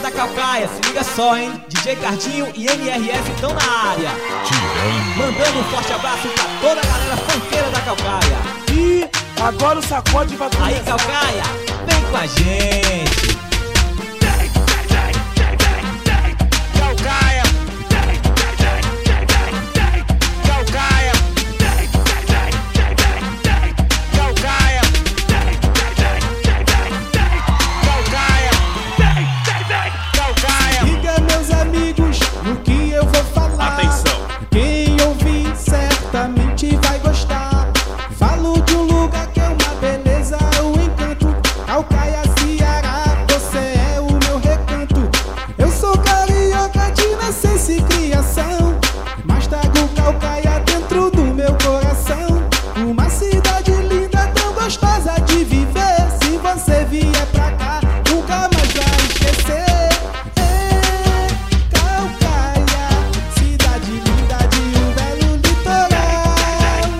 da Calcaia, se liga só, hein? DJ Cardinho e MRS estão na área. Mandando um forte abraço pra toda a galera funkeira da Calcaia. E agora o sacode vai começar. Aí, Calcaia, vem com a gente. Calcaia, Calcaia, Calcaia, Calcaia. Liga, meus amigos, no que eu vou falar. Atenção. Quem ouvir certamente vai gostar. Falo de um lugar que é uma beleza, um encanto. Calcaia, Ceará, você é o meu recanto. Eu sou carioca de nascença e criação, mas trago Calcaia dentro do meu coração. Uma cidade linda, tão gostosa de viver. Se você vier pra cá, nunca mais vai esquecer. Calcaia, cidade linda de um belo litoral.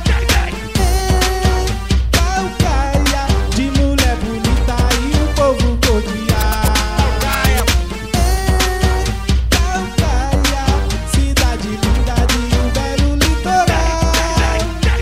Calcaia, de mulher bonita e um povo cordial. Calcaia, cidade linda de um belo litoral.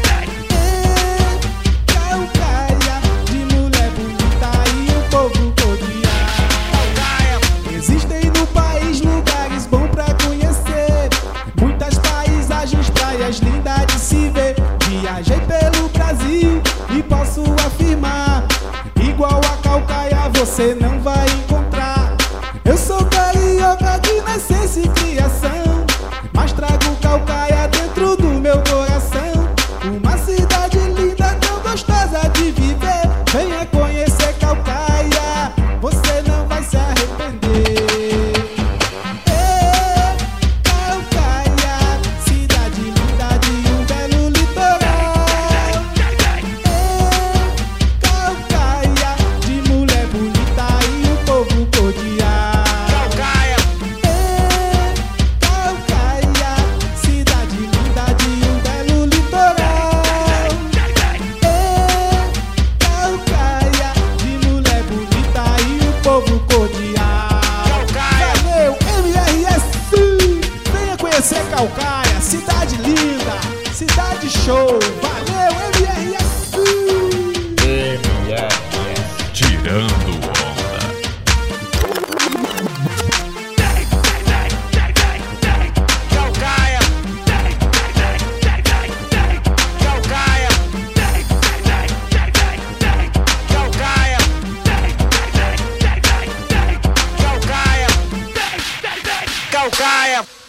Calcaia, de mulher bonita e um povo cordial. Existem no país lugares bons pra conhecer, muitas paisagens, praias lindas de se ver. Viajei pelo Brasil e posso afirmar, igual a Calcaia você não vai encontrar. Eu sou carioca de nascença e criação, mas trago Calcaia dentro do meu coração. Uma cidade linda, tão gostosa de viver. Venha conhecer Calcaia, você não vai se arrepender. Calcaia, cidade linda de um belo litoral. Calcaia, de mulher bonita e um povo cordial. Calcaia, cidade linda de um belo litoral. Calcaia, de mulher bonita e um povo cordial. Valeu, MRS! Venha conhecer Calcaia, cidade linda, cidade show. Valeu, MRS! Tirando onda. Calcaia, Calcaia, Calcaia, Calcaia, Calcaia.